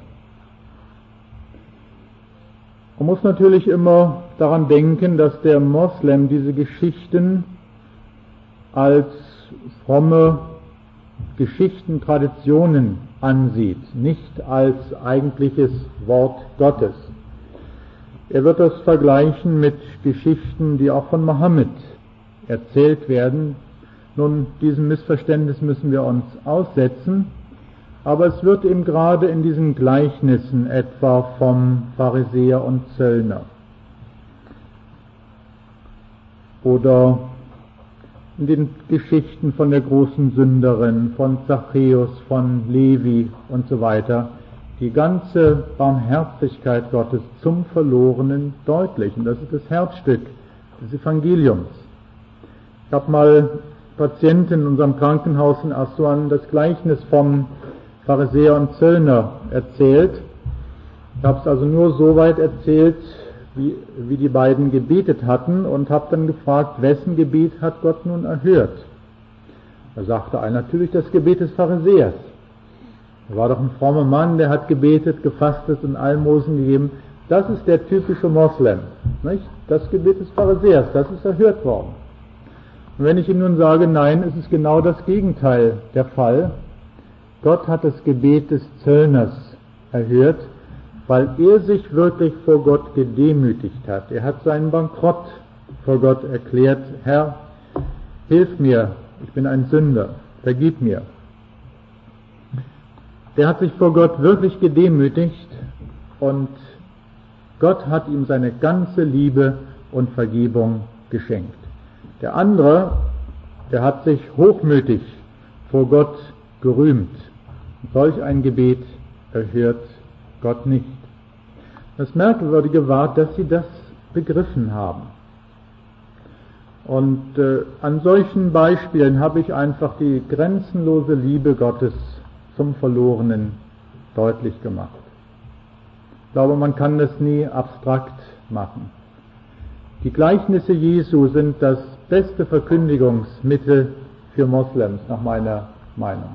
Man muss natürlich immer daran denken, dass der Moslem diese Geschichten als fromme Geschichten, Traditionen ansieht, nicht als eigentliches Wort Gottes. Er wird das vergleichen mit Geschichten, die auch von Mohammed erzählt werden. Nun, diesem Missverständnis müssen wir uns aussetzen, aber es wird eben gerade in diesen Gleichnissen etwa vom Pharisäer und Zöllner oder in den Geschichten von der großen Sünderin, von Zachäus, von Levi und so weiter, die ganze Barmherzigkeit Gottes zum Verlorenen deutlich. Und das ist das Herzstück des Evangeliums. Ich habe mal Patienten in unserem Krankenhaus in Aswan das Gleichnis vom Pharisäer und Zöllner erzählt. Ich habe es also nur so weit erzählt, wie die beiden gebetet hatten, und habe dann gefragt, wessen Gebet hat Gott nun erhört? Da sagte einer, natürlich das Gebet des Pharisäers. Er war doch ein frommer Mann, der hat gebetet, gefastet und Almosen gegeben. Das ist der typische Moslem, nicht? Das Gebet des Pharisäers, das ist erhört worden. Und wenn ich ihm nun sage, nein, es ist genau das Gegenteil der Fall. Gott hat das Gebet des Zöllners erhört, weil er sich wirklich vor Gott gedemütigt hat. Er hat seinen Bankrott vor Gott erklärt. Herr, hilf mir, ich bin ein Sünder, vergib mir. Der hat sich vor Gott wirklich gedemütigt, und Gott hat ihm seine ganze Liebe und Vergebung geschenkt. Der andere, der hat sich hochmütig vor Gott gerühmt. Solch ein Gebet erhört Gott nicht. Das Merkwürdige war, dass sie das begriffen haben. Und an solchen Beispielen habe ich einfach die grenzenlose Liebe Gottes zum Verlorenen deutlich gemacht. Ich glaube, man kann das nie abstrakt machen. Die Gleichnisse Jesu sind das beste Verkündigungsmittel für Moslems, nach meiner Meinung.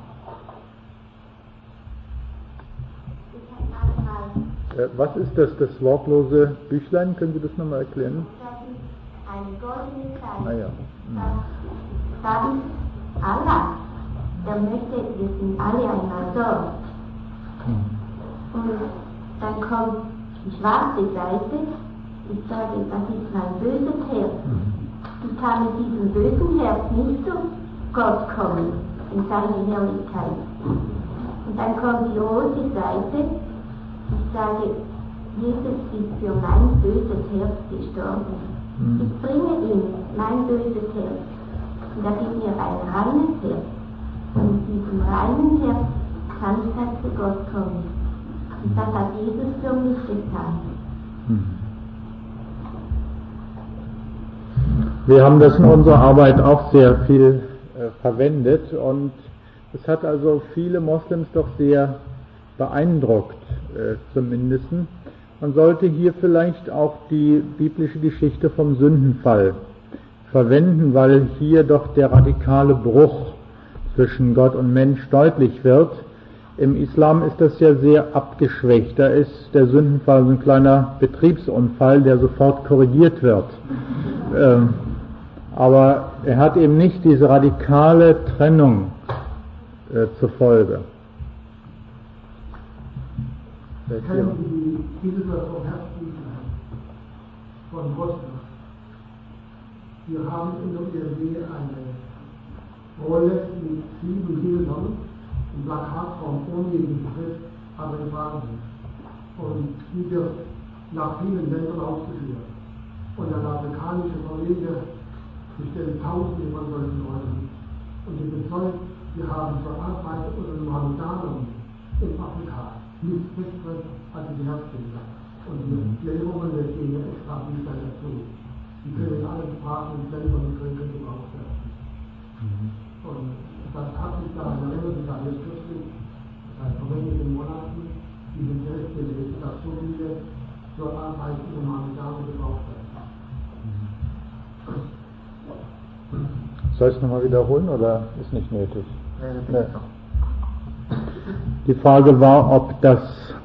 Was ist das wortlose Büchlein? Können Sie das nochmal erklären? Eine goldene Zeit. Ah ja. Das ist Allah. Der möchte, wir sind alle einander. Und dann kommt die schwarze Seite. Ich sage, das ist mein böses Herz. Ich kann mit diesem bösen Herz nicht zu Gott kommen, in seine Herrlichkeit. Und dann kommt die rote Seite. Ich sage, Jesus ist für mein böses Herz gestorben. Ich bringe ihm mein böses Herz. Und er gibt mir ein reines Herz. Und mit diesem reinen Herz kann ich dann zu Gott kommen. Und das hat Jesus für mich getan. Wir haben das in unserer Arbeit auch sehr viel verwendet und es hat also viele Moslems doch sehr beeindruckt, zumindest. Man sollte hier vielleicht auch die biblische Geschichte vom Sündenfall verwenden, weil hier doch der radikale Bruch zwischen Gott und Mensch deutlich wird. Im Islam ist das ja sehr abgeschwächt. Da ist der Sündenfall so ein kleiner Betriebsunfall, der sofort korrigiert wird. Aber er hat eben nicht diese radikale Trennung zur Folge. Kennen Sie die Bilder vom Herzbüchlein von Rosbach? Wir haben in der URW eine Rolle mit 7 Bildern in Plakatform ohne die Schrift, aber in Farben. Und die wird nach vielen Ländern ausgeführt. Und der afrikanische Verleger bestellt Tausende von solchen Rollen. Und die bezeugt, wir haben zur Arbeit unter den Mohammedanern in Afrika nichts Besseres als die Herzbilder. Und die Klärungen der Dinge extra Bücher dazu. Die können in allen Sprachen, Ländern und Völkern gebraucht werden. Und das hat sich daran erinnert, ich habe jetzt kürzlich seit vergangenen Monaten diesen Text gelesen, dass so viele zur Arbeit in den Mohammedanern gebraucht werden. Soll ich es nochmal wiederholen oder ist nicht nötig? Nee. Die Frage war, ob das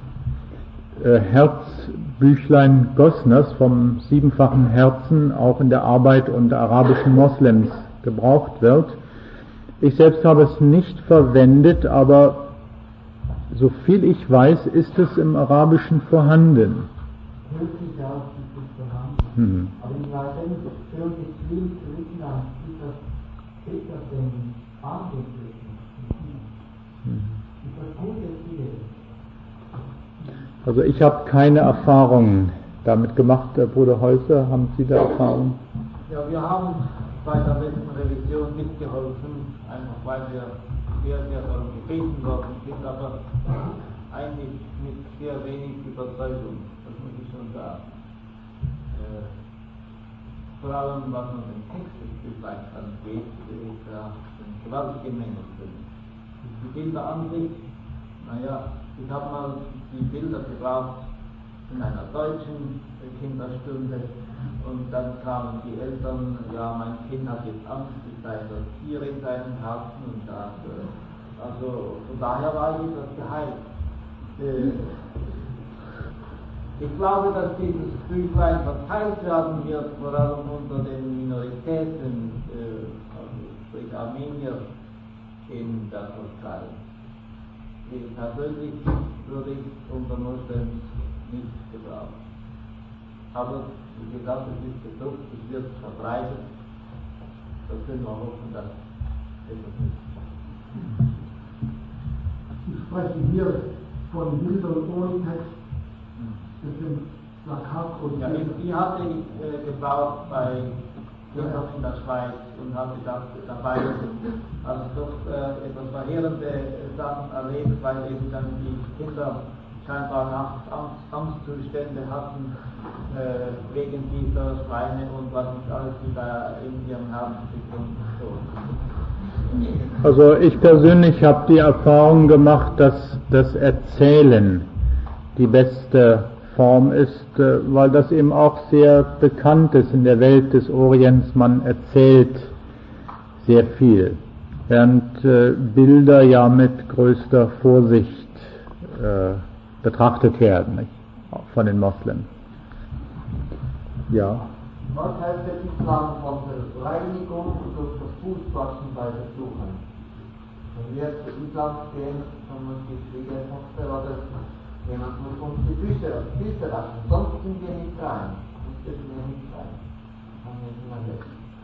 Herzbüchlein Gosners vom 7-fachen Herzen auch in der Arbeit unter arabischen Moslems gebraucht wird. Ich selbst habe es nicht verwendet, aber so viel ich weiß, ist es im Arabischen vorhanden. Möglich auch, ist es vorhanden. Aber ich weiß nicht, für uns ist schwierig zu wissen, ist das denn angeblich? Ist das gut jetzt hier? Also ich habe keine Erfahrungen damit gemacht. Bruder Häuser, haben Sie da Erfahrungen? Ja, wir haben bei der letzten Revision mitgeholfen, einfach weil wir sehr darum gebeten worden sind, aber eigentlich mit sehr wenig Überzeugung, das muss ich schon sagen. Vor allem, was man den Text des Büchleins angeht, ist da eine gewaltige Menge drin. Die Bilder an sich, naja, ich habe mal die Bilder gebraucht in einer deutschen Kinderstunde und dann kamen die Eltern, ja, mein Kind hat jetzt Angst, es sei das Tier in seinem Herzen und das, also von daher war ich etwas geheilt. Ich glaube, dass dieses Büchlein verteilt werden wird, vor allem unter den Minoritäten, also sprich Armenier in der Türkei. Ich persönlich würde ich unter Moslems nicht gebrauchen. Aber wie gesagt, es ist gedruckt, es wird verbreitet. Da können wir hoffen, dass etwas ist. Ich spreche hier von Bildern ohne Text. Das sind Plakatcode. Ja, die hatte ich gebraucht bei Kindern in der Schweiz und hatte das dabei, also doch etwas verheerende Sachen erlebt, weil eben dann die Kinder scheinbar Angstzustände hatten wegen dieser Schweine und was nicht alles, die da in ihrem Herzen gefunden wurden. Also ich persönlich habe die Erfahrung gemacht, dass das Erzählen die beste Form ist, weil das eben auch sehr bekannt ist in der Welt des Orients. Man erzählt sehr viel, während Bilder ja mit größter Vorsicht betrachtet werden, nicht? Auch von den Moslems. Ja. Was heißt der Islam von der Reinigung durch das Fußwaschen bei Besuchern? Wenn wir zu Islam gehen, dann muss die Schwiegertochter oder jemand muss uns die Füße waschen, sonst sind wir nicht rein. Sonst dürfen wir nicht rein. Dann haben wir immer weg.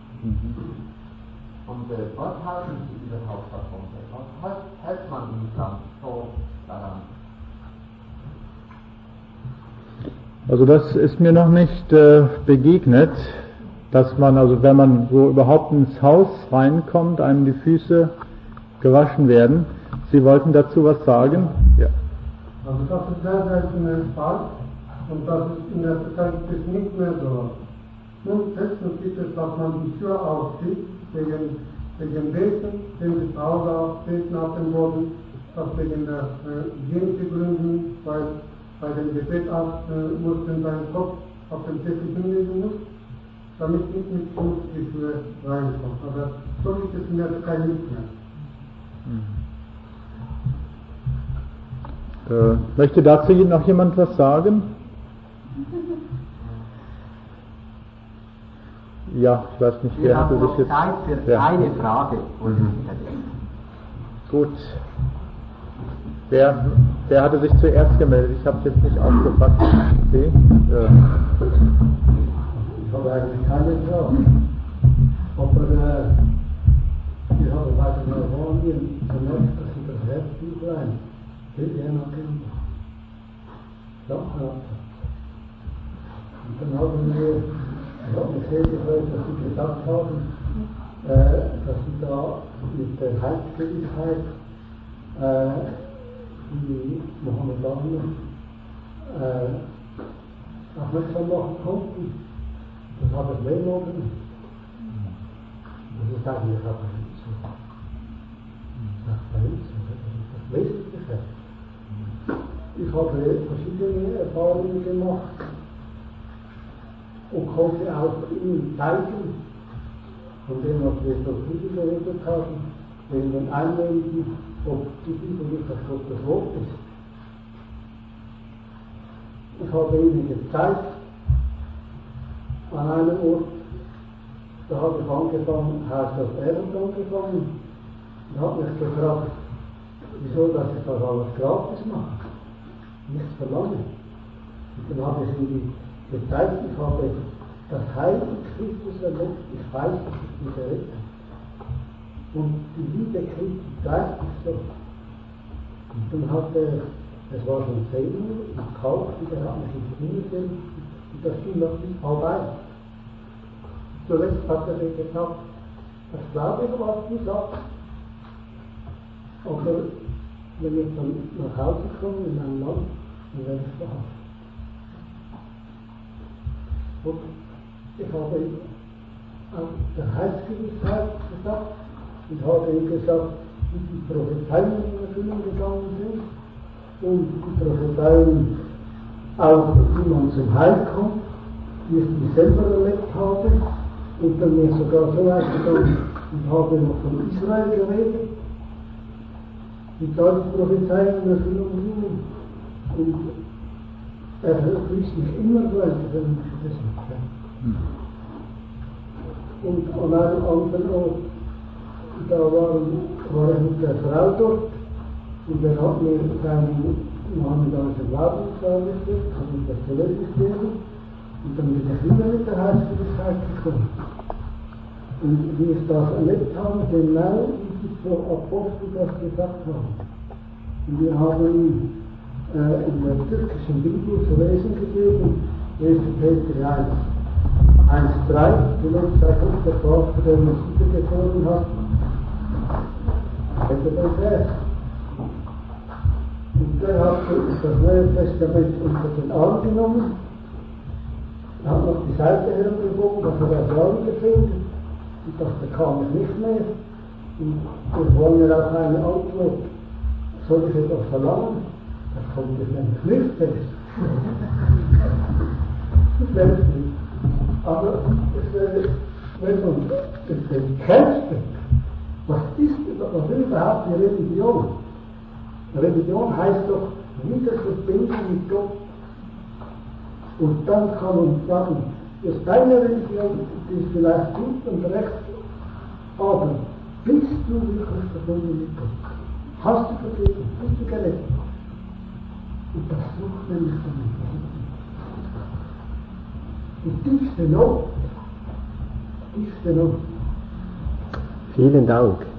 Und was halten Sie überhaupt davon? Was hält man im Islam so daran? Also das ist mir noch nicht begegnet, dass man, also wenn man so überhaupt ins Haus reinkommt, einem die Füße gewaschen werden. Sie wollten dazu was sagen? Ja. Also das ist sehr selten der Fall und das ist in der Zeit nicht mehr so. Nun höchstens gibt es, dass man die Tür aufzieht, wegen Beten, den die Frau auftreten auf dem Boden, das wegen der Hygienegründen, weil bei dem Gebetsarzt mussten seinen Kopf auf dem Teppich hinlegen muss, damit nicht mit Fuß die Tür reinkommt. Aber so gibt es in der Türkei nicht mehr. Möchte dazu noch jemand was sagen? Ja, ich weiß nicht, wer hatte sich jetzt... Zeit für eine Frage. Gut. Wer hatte sich zuerst gemeldet? Ich habe es jetzt nicht aufgepasst. Sie? Ich habe eigentlich keine Frage. Aber ich habe bei den Erfahrungen gemerkt, dass ich das Herzbüchlein sehr nach Kinder. Und dann haben wir, ich habe mich sehr gefreut, dass Sie gesagt haben, dass Sie da mit der Heilsgewissheit die Mohammedaner aufmerksam machen konnten. Das hat es wehloben. Das ist eigentlich auch nicht so. Das ist das Wesentliche. Ich habe verschiedene Erfahrungen gemacht und konnte auch Ihnen zeigen, von dem, was wir so viel geredet haben, wegen den Einwänden, ob die Bibel wirklich Gottes Wort ist. Ich habe Ihnen gezeigt, an einem Ort, da habe ich angefangen, heißt das Erland angefangen, und habe mich gefragt, wieso, dass ich das alles gratis mache, nichts verlange. Und dann habe ich Ihnen gezeigt, ich habe das Heil in Christus erlebt, ich weiß, dass ich mich errette. Und die Liebe Christi treibt mich so. Und dann hat es war schon 10 Uhr, ich kalt, und er hat mich ins Knie gelegt, und das ging noch bis 12:30. Zuletzt hat er mir gesagt, das glaube ich, was du sagst. Aber wenn ich dann nach Hause komme in mein Land, dann werde ich verhaftet. Und ich habe auch der Heilsgewissheit gesagt, ich habe ihm gesagt, wie die Prophezeien in Erfüllung gegangen sind und die Prophezeien auch, wie man zum Heil kommt, wie ich die selber erlebt habe und dann mir sogar so weit gegangen und habe noch von Israel geredet, wie da die Prophezeien in Erfüllung gingen und er fließt mich immer weiter, wenn ich das nicht kann. Und an einem anderen Ort, da war ich mit der Frau dort und er hat mir seinen mohammedanischen Glauben vorgestellt, hat mir das Gelöst gegeben und dann bin ich wieder mit der Heilsgewissheit gekommen. Und wie ich das erlebt habe, genau wie die Apostel das gesagt haben. Und wir haben in der türkischen Bibel zu lesen gegeben, 1. Peter 1,3, vielleicht sei Gott der Vater, der uns wiedergeboren hat. Hätte den Vers. Und der hat das Neue Testament unter den Arm genommen, hat noch die Seite herumgebogen, dass er das Raum gefunden, und das bekam er nicht mehr. Und wir wollen ja auch eine Antwort. Soll ich etwas verlangen? Das kommt es nämlich nicht fest. Das wäre es nicht. Aber es wäre, wenn man den Kennst, was will überhaupt die Religion? Religion heißt doch Wiederverbindung mit Gott. Und dann kann man sagen, dass deine Religion, die ist vielleicht gut und recht, aber bist du wirklich verbunden mit Gott? Hast du vergeben? Bist du gerettet? Und das sucht nämlich von mir. Die tiefste Not. Vielen Dank.